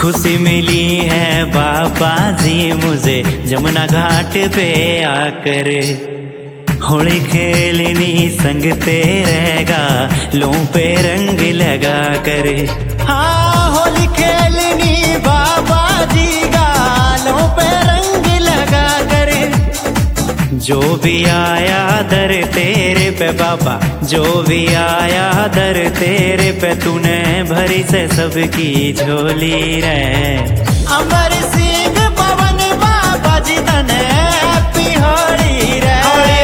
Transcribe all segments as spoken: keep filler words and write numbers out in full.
खुशी मिली है बाबा जी मुझे जमुना घाट पे आकर। होली खेलनी संग तेरेगा लो पे रंग लगा कर। हाँ होली खेलनी बाबा जी गालों पे रंग लगा कर। जो भी आया दर तेरे पे बाबा, जो भी आया दर तेरे पे, तूने भरी से सबकी झोली रे। अमर सिंह पवन बाबा जी तने हैप्पी होली रे।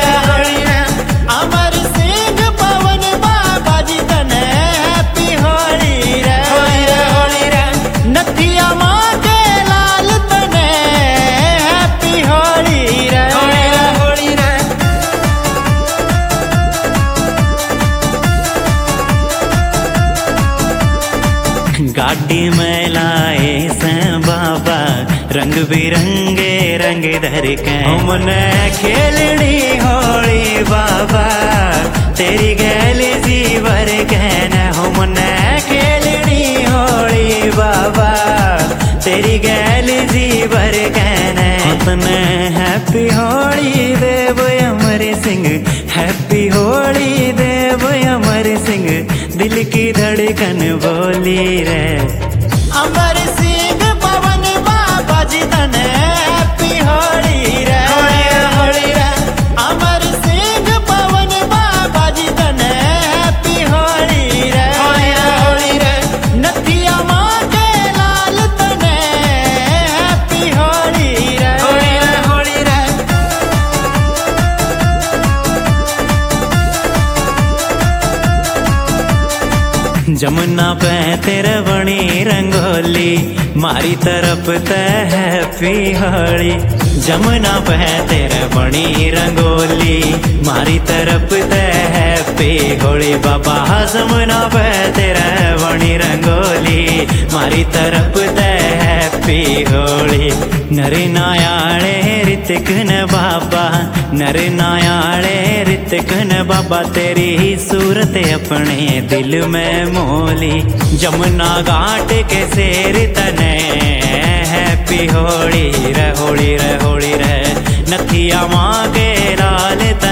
अमर सिंह पवन बाबा जी तने हैप्पी होली रे। होली रे नथिया माँ के लाल तने हैप्पी होली रे। होली रे गाड़ी में लाए से बाबा रंग बिरंगे रंग धर के। हमने खेलनी होली बाबा तेरी गैली जीवर कहना। हमने खेलनी होली बाबा तेरी गैली जीवर कहना। तने हैप्पी होली देव अमर सिंह, हैप्पी होली देव अमर सिंह, दिल की धड़कन बोली रे। अमर सिंह पवन बाबा जी तने हैप्पी होली रे। होली रे अमर सिंह पवन बाबा जी तने हैप्पी होली रे। होली रे नथिया माँ के लाल तने हैप्पी होली रे। होली रे जमुना पे तेरे बनी रंगोली मारी तरफ ते हैप्पी होली। जमुना पे तेरे बनी रंगोली मारी तरफ ते हैप्पी होली। बाबा जमुना पे तेरे बनी रंगोली मारी तरफ ते हैप्पी होली। नर नायाले ऋतिक न बाबा, नर नायाले ऋतिक न बाबा, तेरी ही सूरत अपने दिल में मोली। जमुना घाट के शेर तने हैप्पी होली रे। होली रे होली रे नथिया माँ के लाल